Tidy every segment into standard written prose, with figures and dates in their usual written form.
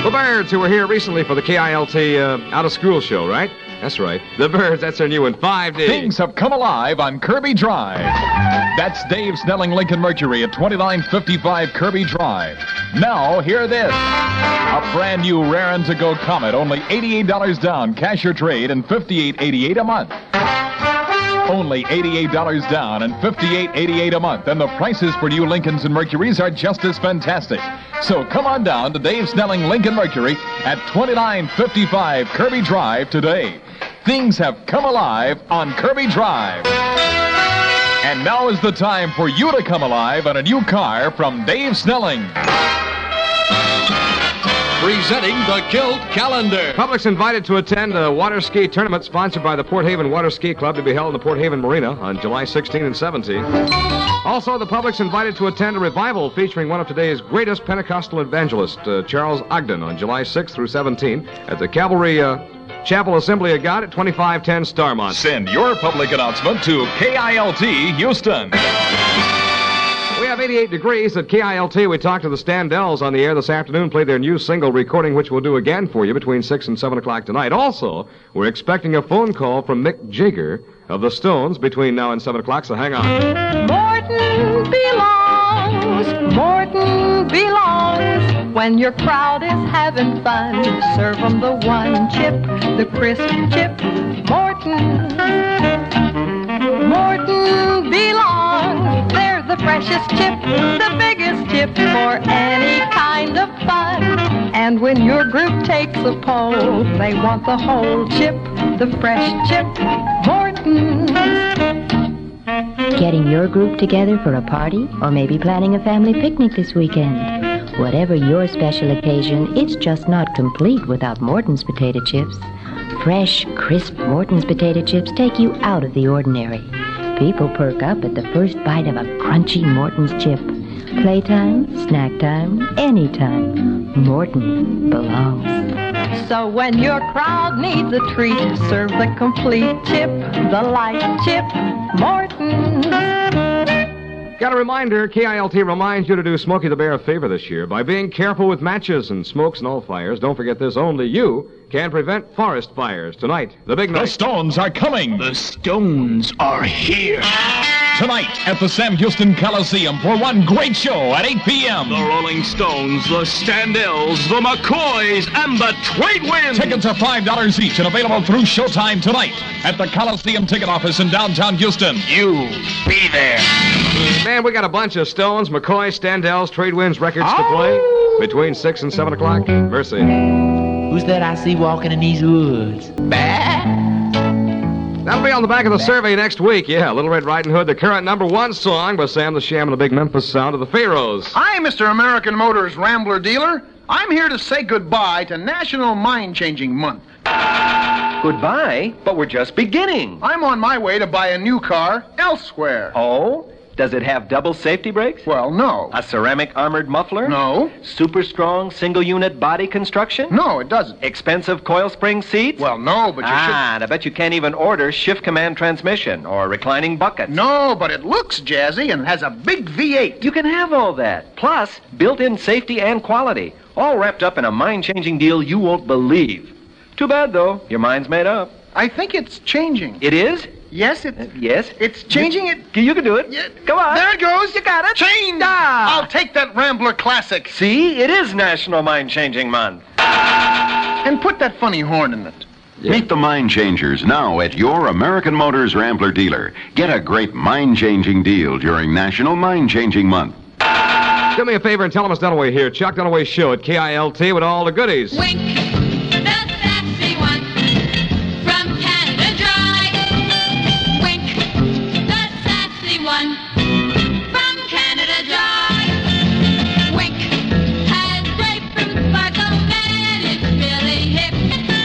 The Byrds, who were here recently for the KILT out-of-school show, right? That's right. The Byrds, that's their new one, 5D. Things have come alive on Kirby Drive. That's Dave Snelling Lincoln Mercury at 2955 Kirby Drive. Now, hear this. A brand new rarin' to go Comet, only $88 down, cash or trade, and $58.88 a month. Only $88 down and $58.88 a month, and the prices for new Lincolns and Mercuries are just as fantastic. So come on down to Dave Snelling Lincoln Mercury at 2955 Kirby Drive today. Things have come alive on Kirby Drive. And now is the time for you to come alive on a new car from Dave Snelling. Presenting the Kilt Calendar. Public's invited to attend a water ski tournament sponsored by the Port Haven Water Ski Club to be held in the Port Haven Marina on July 16 and 17. Also, the public's invited to attend a revival featuring one of today's greatest Pentecostal evangelists, Charles Ogden, on July 6 through 17 at the Calvary Chapel Assembly of God at 2510 Starmont. Send your public announcement to KILT Houston. We have 88 degrees at KILT. We talked to the Standells on the air this afternoon, played their new single recording, which we'll do again for you between 6 and 7 o'clock tonight. Also, we're expecting a phone call from Mick Jagger of the Stones between now and 7 o'clock, so hang on. Morton belongs when your crowd is having fun. Serve 'em the one chip, the crisp chip. Morton belongs. They're the freshest chip, the biggest chip for any kind of fun. And when your group takes a poll, they want the whole chip, the fresh chip. Morton's. Getting your group together for a party, or maybe planning a family picnic this weekend. Whatever your special occasion, it's just not complete without Morton's potato chips. Fresh, crisp Morton's potato chips take you out of the ordinary. People perk up at the first bite of a crunchy Morton's chip. Playtime, snack time, anytime. Morton belongs. So when your crowd needs a treat, serve the complete chip, the light chip, Morton's. Got a reminder, KILT reminds you to do Smokey the Bear a favor this year by being careful with matches and smokes and all fires. Don't forget this, only you can prevent forest fires. Tonight, the big night. The Stones are coming. The Stones are here. Tonight at the Sam Houston Coliseum for one great show at 8 p.m. The Rolling Stones, the Standells, the McCoys, and the Trade Winds. Tickets are $5 each and available through Showtime tonight at the Coliseum Ticket Office in downtown Houston. You be there. Man, we got a bunch of Stones, McCoy, Standells, Trade Winds records to play between 6 and 7 o'clock. Mercy. Who's that I see walking in these woods? Bah! That'll be on the back of the survey next week. Yeah, Little Red Riding Hood, the current #1 song by Sam the Sham and the Big Memphis Sound of the Pharaohs. Hi, Mr. American Motors Rambler Dealer. I'm here to say goodbye to National Mind-Changing Month. Goodbye? But we're just beginning. I'm on my way to buy a new car elsewhere. Oh? Does it have double safety brakes? Well, no. A ceramic armored muffler? No. Super strong single-unit body construction? No, it doesn't. Expensive coil spring seats? Well, no, but you should... and I bet you can't even order shift command transmission or reclining buckets. No, but it looks jazzy and has a big V8. You can have all that. Plus, built-in safety and quality. All wrapped up in a mind-changing deal you won't believe. Too bad, though. Your mind's made up. I think it's changing. It is? Yes, Yes? it's changing. You can do it. Yeah. Come on. There it goes. You got it. Changed. Ah. I'll take that Rambler Classic. See? It is National Mind-Changing Month. And put that funny horn in it. Yeah. Meet the Mind Changers now at your American Motors Rambler dealer. Get a great mind-changing deal during National Mind-Changing Month. Do me a favor and tell them it's Dunaway here. Chuck Dunaway's show at KILT with all the goodies. Wink, the sassy one from Canada Dry. Wink, the sassy one from Canada Dry. Wink has grapefruit sparkle and it's really hip.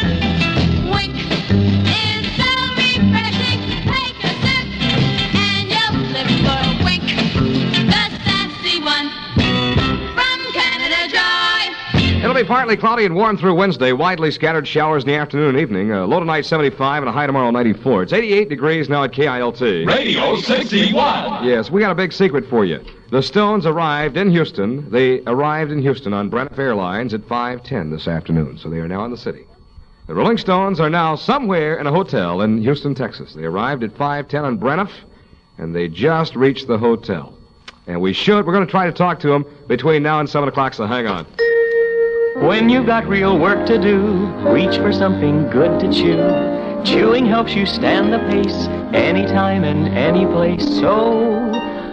Wink is so refreshing. Take a sip and you'll flip for a wink, the sassy one from Canada Dry. It'll be partly cloudy and warm through Wednesday. Widely scattered showers in the afternoon and evening. Low tonight 75 and a high tomorrow 94. It's 88 degrees now at KILT. Radio 61. Yes, we got a big secret for you. The Stones arrived in Houston. They arrived in Houston on Braniff Airlines at 5:10 this afternoon, so they are now in the city. The Rolling Stones are now somewhere in a hotel in Houston, Texas. They arrived at 5:10 on Braniff, and they just reached the hotel. And we're going to try to talk to them between now and 7 o'clock, so hang on. When you've got real work to do, reach for something good to chew. Chewing helps you stand the pace, anytime and any place. So,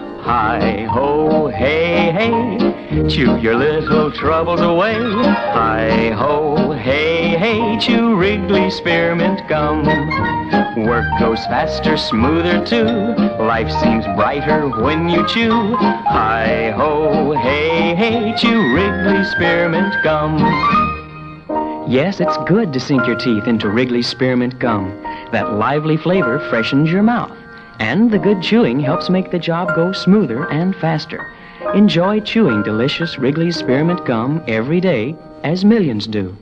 hi-ho, hey, hey, chew your little troubles away. Hi-ho, hey, hey, chew Wrigley Spearmint Gum. Work goes faster, smoother too. Life seems brighter when you chew. Hi-ho, hey, hey, chew Wrigley Spearmint Gum. Yes, it's good to sink your teeth into Wrigley Spearmint Gum. That lively flavor freshens your mouth. And the good chewing helps make the job go smoother and faster. Enjoy chewing delicious Wrigley Spearmint Gum every day, as millions do.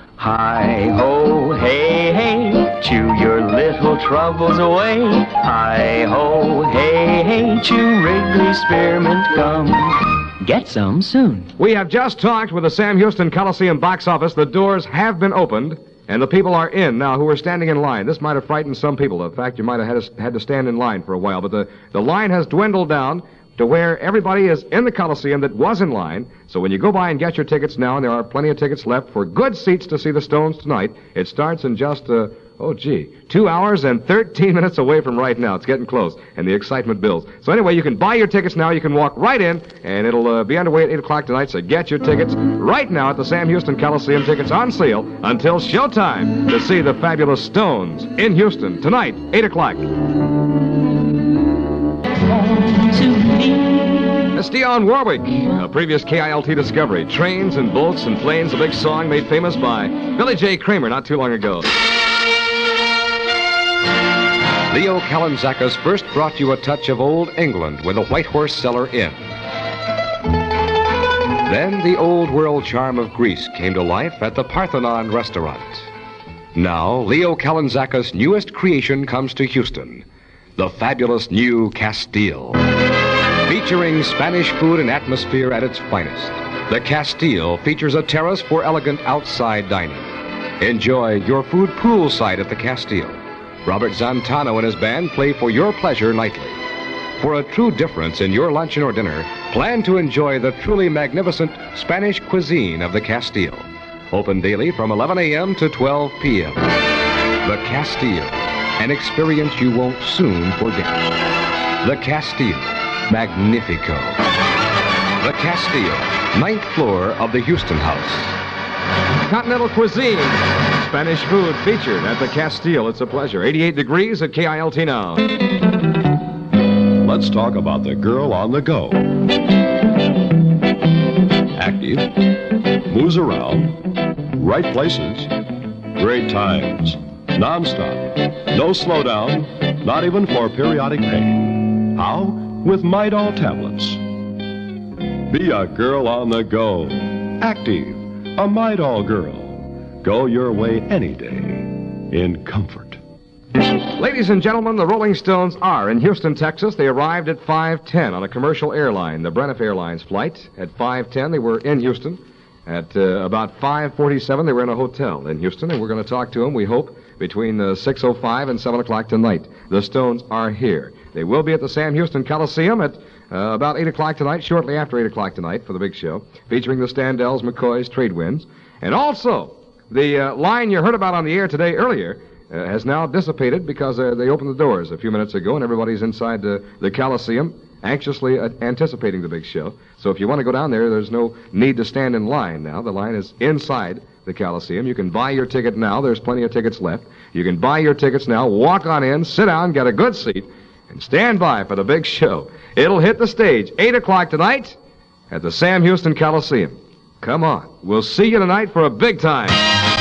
Hi-ho, hey, hey, chew your little troubles away. Hi-ho, hey, hey, chew Wrigley Spearmint Gum. Get some soon. We have just talked with the Sam Houston Coliseum box office. The doors have been opened, and the people are in now who are standing in line. This might have frightened some people. In fact, you might have had to stand in line for a while, but the line has dwindled down to where everybody is in the Coliseum that was in line. So when you go by and get your tickets now, and there are plenty of tickets left for good seats to see the Stones tonight, it starts in just, 2 hours and 13 minutes away from right now. It's getting close, and the excitement builds. So anyway, you can buy your tickets now. You can walk right in, and it'll be underway at 8 o'clock tonight, so get your tickets right now at the Sam Houston Coliseum. Tickets on sale until showtime to see the fabulous Stones in Houston tonight, 8 o'clock. It's Dionne Warwick, a previous KILT discovery. Trains and Boats and Planes, a big song made famous by Billy J. Kramer not too long ago. Leo Kalintzakis first brought you a touch of old England with the White Horse Cellar Inn. Then the old world charm of Greece came to life at the Parthenon restaurant. Now, Leo Kalintzakis' newest creation comes to Houston, the fabulous new Castile. Featuring Spanish food and atmosphere at its finest, the Castile features a terrace for elegant outside dining. Enjoy your food poolside at the Castile. Robert Zantano and his band play for your pleasure nightly. For a true difference in your luncheon or dinner, plan to enjoy the truly magnificent Spanish cuisine of the Castile. Open daily from 11 a.m. to 12 p.m. The Castile, an experience you won't soon forget. The Castile, Magnifico. The Castile, 9th floor of the Houston House. Continental cuisine, Spanish food featured at the Castile. It's a pleasure. 88 degrees at KILT now. Let's talk about the girl on the go. Active, moves around, right places, great times, non-stop, no slowdown, not even for periodic pain. How? With Midol tablets. Be a girl on the go. Active, a Midol girl. Go your way any day in comfort. Ladies and gentlemen, the Rolling Stones are in Houston, Texas. They arrived at 5:10 on a commercial airline, the Braniff Airlines flight. At 5:10, they were in Houston. At about 5:47, they were in a hotel in Houston, and we're going to talk to them, we hope, between 6:05 and 7 o'clock tonight. The Stones are here. They will be at the Sam Houston Coliseum at about 8 o'clock tonight, shortly after 8 o'clock tonight for the big show, featuring the Standells, McCoys, Trade Winds. And also, the line you heard about on the air today earlier has now dissipated because they opened the doors a few minutes ago, and everybody's inside the Coliseum anxiously anticipating the big show. So if you want to go down there, there's no need to stand in line now. The line is inside the Coliseum. You can buy your ticket now. There's plenty of tickets left. You can buy your tickets now, walk on in, sit down, get a good seat, and stand by for the big show. It'll hit the stage 8 o'clock tonight at the Sam Houston Coliseum. Come on. We'll see you tonight for a big time.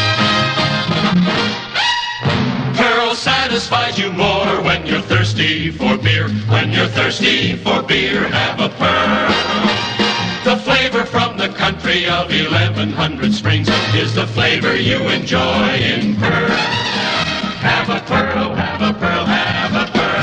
Pearl satisfies you more when you're thirsty for beer. When you're thirsty for beer, have a Pearl. The flavor from the the country of 1100 springs is the flavor you enjoy in Pearl. Have a Pearl, have a Pearl, have a Pearl.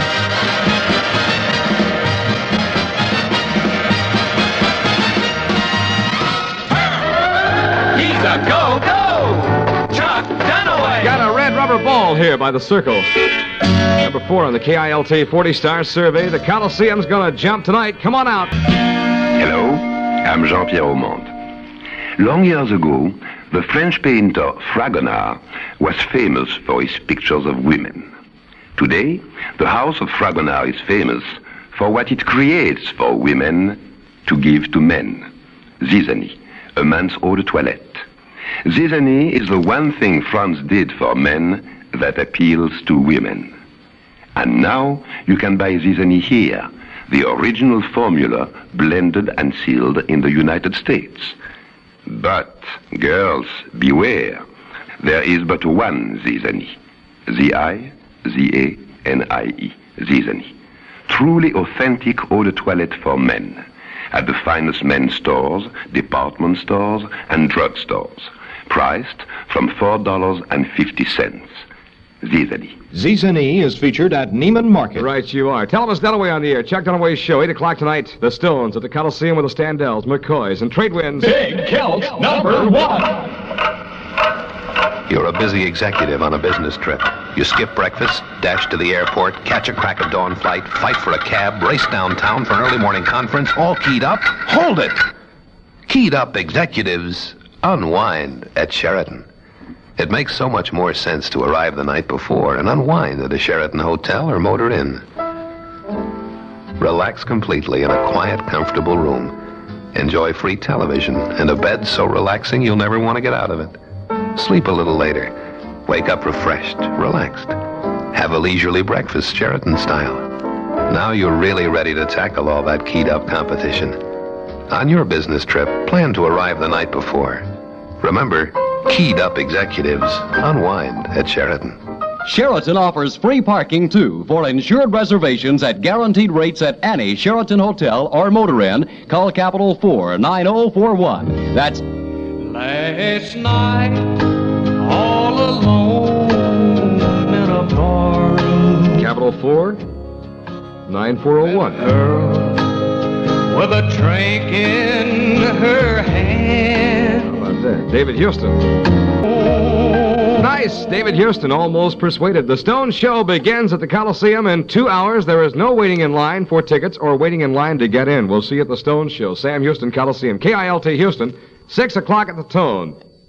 He's a go-go! Chuck Dunaway! Got a red rubber ball here by the circle. Number 4 on the KILT 40-star survey. The Coliseum's gonna jump tonight. Come on out. Hello, I'm Jean-Pierre Aumont. Long years ago, the French painter Fragonard was famous for his pictures of women. Today, the house of Fragonard is famous for what it creates for women to give to men. Zizanie, a man's eau de toilette. Zizanie is the one thing France did for men that appeals to women. And now you can buy Zizanie here, the original formula blended and sealed in the United States. But, girls, beware. There is but one Zizanie. Z-I-Z-A-N-I-E. Zizanie. Truly authentic eau de toilette for men. At the finest men's stores, department stores, and drugstores. Priced from $4.50. Zizanie. Zizanie is featured at Neiman Market. Right you are. Elvis Dunaway on the air. Chuck Dunaway's show, 8 o'clock tonight. The Stones at the Coliseum with the Standells, McCoys, and Trade Winds. Big Celt number 1. You're a busy executive on a business trip. You skip breakfast, dash to the airport, catch a crack of dawn flight, fight for a cab, race downtown for an early morning conference, all keyed up. Hold it! Keyed up executives unwind at Sheraton. It makes so much more sense to arrive the night before and unwind at a Sheraton hotel or motor inn. Relax completely in a quiet, comfortable room. Enjoy free television and a bed so relaxing you'll never want to get out of it. Sleep a little later. Wake up refreshed, relaxed. Have a leisurely breakfast, Sheraton style. Now you're really ready to tackle all that keyed-up competition. On your business trip, plan to arrive the night before. Remember, keyed-up executives unwind at Sheraton. Sheraton offers free parking, too, for insured reservations at guaranteed rates at any Sheraton hotel or motor inn. Call Capital 49041. That's... Last night, all alone in a party. Capital 49401. Girl with a drink in her hand. How about that? David Houston. Nice. David Houston, Almost Persuaded. The Stone Show begins at the Coliseum in 2 hours. There is no waiting in line for tickets or waiting in line to get in. We'll see you at the Stone Show. Sam Houston, Coliseum. KILT Houston, 6 o'clock at the Tone.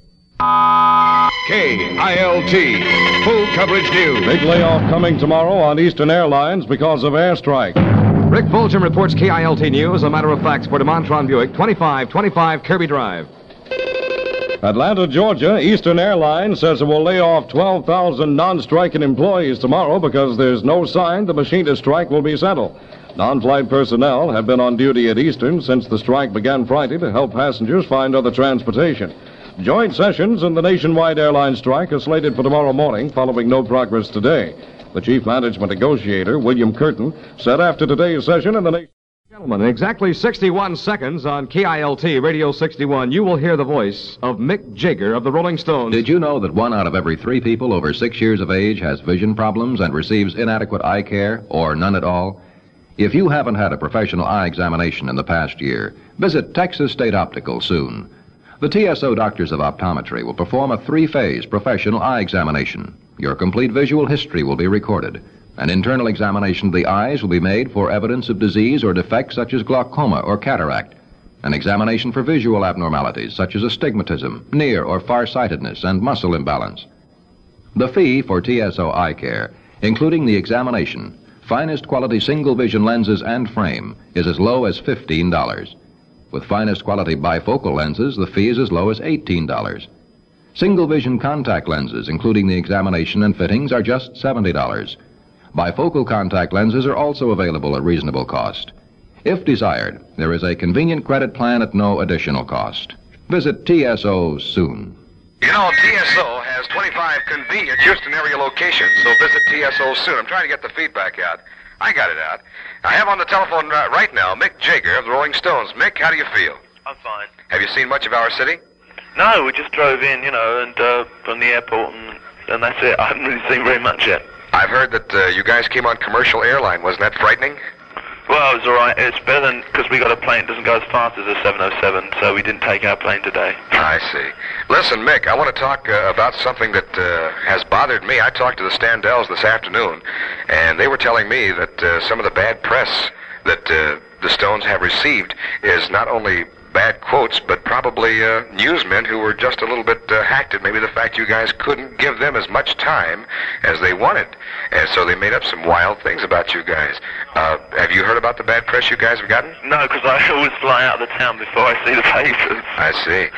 KILT, full coverage news. Big layoff coming tomorrow on Eastern Airlines because of airstrike. Rick Fulgham reports KILT News. A matter of fact for DeMontron Buick, 2525 Kirby Drive. Atlanta, Georgia, Eastern Airlines says it will lay off 12,000 non-striking employees tomorrow because there's no sign the machinist strike will be settled. Non-flight personnel have been on duty at Eastern since the strike began Friday to help passengers find other transportation. Joint sessions in the nationwide airline strike are slated for tomorrow morning, following no progress today. The chief management negotiator, William Curtin, said after today's session in the nation... Gentlemen, in exactly 61 seconds on KILT Radio 61, you will hear the voice of Mick Jagger of the Rolling Stones. Did you know that 1 out of every 3 people over 6 years of age has vision problems and receives inadequate eye care or none at all? If you haven't had a professional eye examination in the past year, visit Texas State Optical soon. The TSO Doctors of Optometry will perform a 3-phase professional eye examination. Your complete visual history will be recorded. An internal examination of the eyes will be made for evidence of disease or defects such as glaucoma or cataract. An examination for visual abnormalities such as astigmatism, near or farsightedness, and muscle imbalance. The fee for TSO eye care, including the examination, finest quality single vision lenses and frame, is as low as $15. With finest quality bifocal lenses, the fee is as low as $18. Single vision contact lenses, including the examination and fittings, are just $70. Bifocal contact lenses are also available at reasonable cost. If desired, there is a convenient credit plan at no additional cost. Visit TSO soon. You know, TSO has 25 convenient Houston area locations, so visit TSO soon. I'm trying to get the feedback out. I got it out. I have on the telephone right now Mick Jagger of the Rolling Stones. Mick, how do you feel? I'm fine. Have you seen much of our city? No, we just drove in, and from the airport, and that's it. I haven't really seen very much yet. I've heard that you guys came on commercial airline. Wasn't that frightening? Well, it was all right. It's better than, because we got a plane that doesn't go as fast as a 707, so we didn't take our plane today. I see. Listen, Mick, I want to talk about something that has bothered me. I talked to the Standells this afternoon, and they were telling me that some of the bad press that the Stones have received is not only bad quotes, but probably newsmen who were just a little bit hacked at maybe the fact you guys couldn't give them as much time as they wanted. And so they made up some wild things about you guys. Have you heard about the bad press you guys have gotten? No, because I always fly out of the town before I see the papers. I see.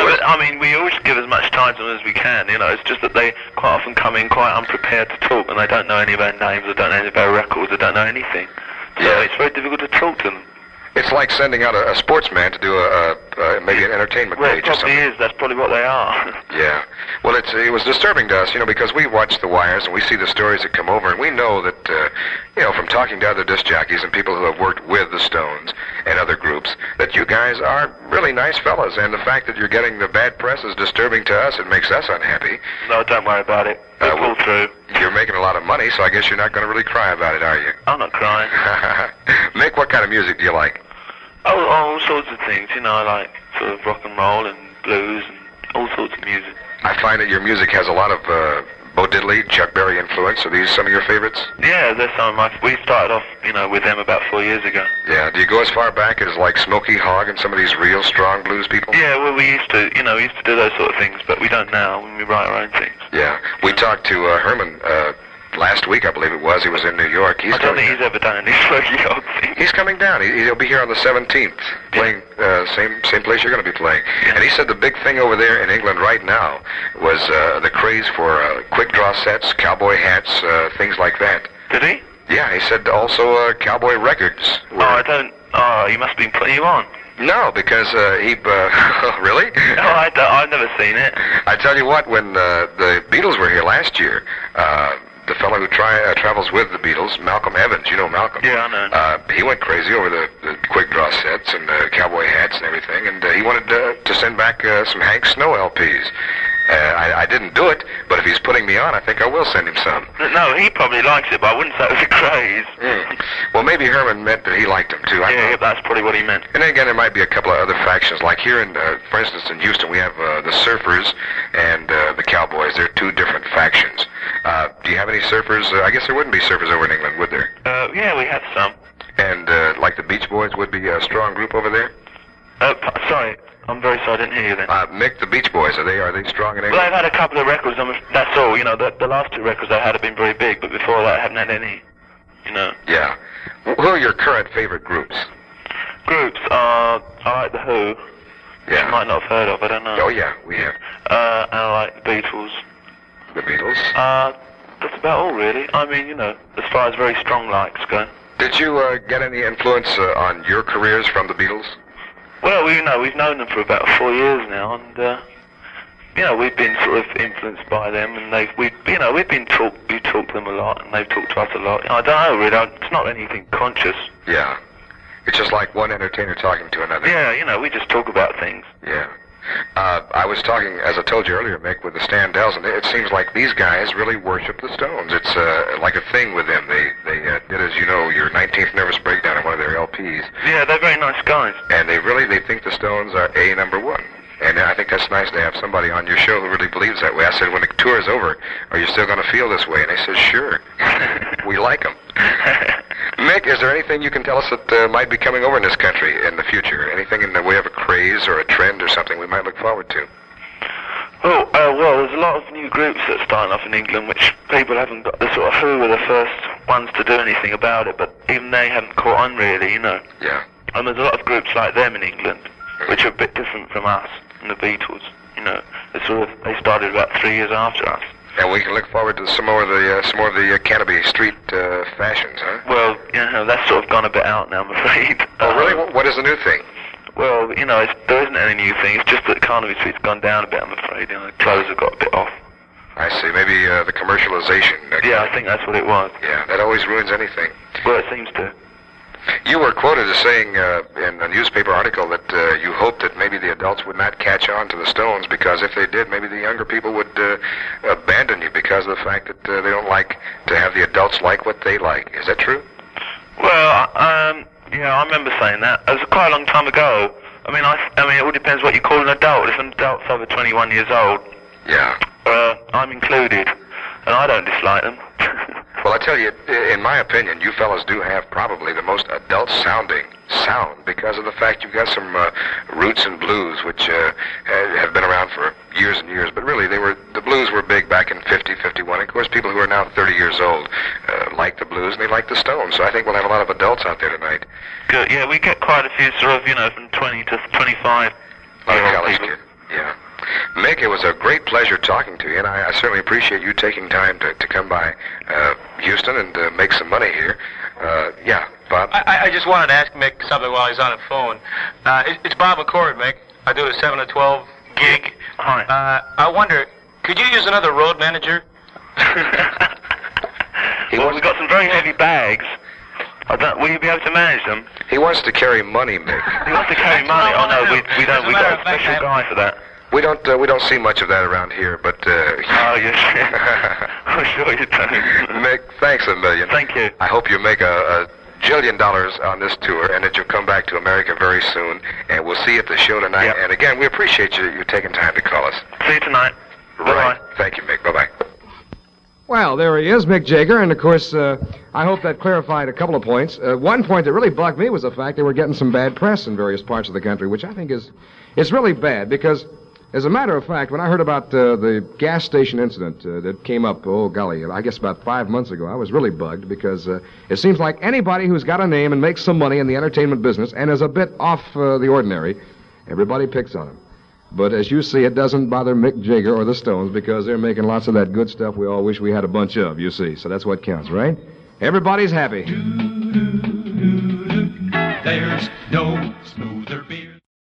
We always give as much time to them as we can, It's just that they quite often come in quite unprepared to talk, and they don't know any of our names, they don't know any of our records, they don't know anything. So it's very difficult to talk to them. It's like sending out a sportsman to do maybe an entertainment page or something. Well, it probably is. That's probably what they are. Yeah. Well, it was disturbing to us, because we watch the wires and we see the stories that come over, and we know that, from talking to other disc jockeys and people who have worked with the Stones and other groups, that you guys are really nice fellas, and the fact that you're getting the bad press is disturbing to us. It makes us unhappy. No, don't worry about it. We'll pull through. You're making a lot of money, so I guess you're not going to really cry about it, are you? I'm not crying. Mick, what kind of music do you like? Oh, all sorts of things, I like sort of rock and roll and blues and all sorts of music. I find that your music has a lot of Bo Diddley, Chuck Berry influence. Are these some of your favorites? Yeah, they're some of my... We started off, with them about 4 years ago. Yeah, do you go as far back as like Smokey Hogg and some of these real strong blues people? Yeah, well, we used to, we used to do those sort of things, but we don't now when we write our own things. Yeah, we talked to Herman last week, I believe it was. He was in New York. I don't think he's ever done any Smokey Hogg thing. He's coming down. He'll be here on the 17th, playing same place you're going to be playing. Yeah. And he said the big thing over there in England right now was the craze for quick draw sets, cowboy hats, things like that. Did he? Yeah, he said also cowboy records. He must have been putting you on. No, because he... really? No, I've never seen it. I tell you what, when the Beatles were here last year, the fellow who travels with the Beatles, Malcolm Evans, you know Malcolm? Yeah, I know. He went crazy over the quick draw sets and cowboy hats and everything, and he wanted to send back some Hank Snow LPs. I didn't do it, but if he's putting me on, I think I will send him some. No, he probably likes it, but I wouldn't say it was a craze. Well, maybe Herman meant that he liked him, too. Yeah, that's probably what he meant. And then again, there might be a couple of other factions. Like here, for instance, in Houston, we have the Surfers and the Cowboys. They're two different factions. Do you have any surfers? I guess there wouldn't be surfers over in England, would there? Yeah, we have some. And like the Beach Boys would be a strong group over there? Sorry. I'm very sorry, I didn't hear you then. Mick, the Beach Boys, are they strong in England? Well, I've had a couple of records, that's all. The last two records I had have been very big, but before that I haven't had any, Yeah. Who are your current favorite groups? Groups? I like The Who. Yeah. You might not have heard of, I don't know. Oh, yeah, we have. And I like the Beatles. The Beatles? That's about all, really. I mean, as far as very strong likes go. Did you get any influence on your careers from the Beatles? Well, we've known them for about 4 years now, and we've been sort of influenced by them, and we talk to them a lot, and they've talked to us a lot. I don't know, really. It's not anything conscious. Yeah, it's just like one entertainer talking to another. Yeah, we just talk about things. Yeah. I was talking, as I told you earlier, Mick, with the Standells, and it seems like these guys really worship the Stones. It's like a thing with them. They did, as you know, your 19th Nervous Breakdown on one of their LPs. Yeah, they're very nice guys. And they think the Stones are number one. And I think that's nice to have somebody on your show who really believes that way. I said, when the tour is over, are you still going to feel this way? And they said, sure. We like them. Mick, is there anything you can tell us that might be coming over in this country in the future? Anything in the way of a craze or a trend or something we might look forward to? Well, there's a lot of new groups that are starting off in England, which people haven't got. The sort of Who were the first ones to do anything about it, but even they haven't caught on really, Yeah. And there's a lot of groups like them in England, which are a bit different from us and the Beatles. They started about 3 years after us. And we can look forward to some more of the Canterbury Street fashions, huh? Well, that's sort of gone a bit out now, I'm afraid. Oh, really? What is the new thing? Well, there isn't any new thing. It's just that Carnaby Street's gone down a bit, I'm afraid. The clothes have got a bit off. I see. Maybe the commercialization. Yeah, I think that's what it was. Yeah, that always ruins anything. Well, it seems to. You were quoted as saying in a newspaper article that you hoped that maybe the adults would not catch on to the Stones because if they did, maybe the younger people would abandon you because of the fact that they don't like to have the adults like what they like. Is that true? Well, yeah, I remember saying that. It was quite a long time ago. I mean, it all depends what you call an adult. If an adult's over 21 years old, yeah, I'm included, and I don't dislike them. Well, I tell you, in my opinion, you fellas do have probably the most adult-sounding sound because of the fact you've got some roots and blues, which have been around for years and years. But really, the blues were big back in 50, 51. Of course, people who are now 30 years old like the blues and they like the Stones. So I think we'll have a lot of adults out there tonight. Good. Yeah, we get quite a few sort of, from 20 to 25. College kid. Yeah. Mick, it was a great pleasure talking to you, and I certainly appreciate you taking time to come by Houston and make some money here. Yeah, Bob? I just wanted to ask Mick something while he's on the phone. It's Bob McCord, Mick. I do the 7 to 12 gig. Hi. I wonder, could you use another road manager? Well, we've got some very heavy bags. Will you be able to manage them? He wants to carry money, Mick. He wants to carry money? Oh, no, we don't. We've got a special guy for that. We don't see much of that around here, but oh, yes. I'm sure you don't. Mick, thanks a million. Thank you. I hope you make a $1 jillion on this tour and that you'll come back to America very soon, and we'll see you at the show tonight. Yep. And again, we appreciate you taking time to call us. See you tonight. Right. Thank you, Mick. Bye-bye. Well, there he is, Mick Jagger, and of course, I hope that clarified a couple of points. One point that really bugged me was the fact they were getting some bad press in various parts of the country, which I think is really bad, because, as a matter of fact, when I heard about the gas station incident that came up, oh golly, I guess about 5 months ago, I was really bugged, because it seems like anybody who's got a name and makes some money in the entertainment business and is a bit off the ordinary, everybody picks on him. But as you see, it doesn't bother Mick Jagger or the Stones because they're making lots of that good stuff we all wish we had a bunch of, you see. So that's what counts, right? Everybody's happy. There's no smooth